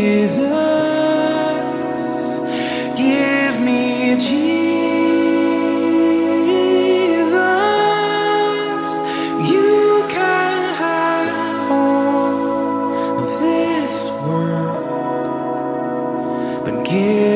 give me Jesus. You can have all of this world, but give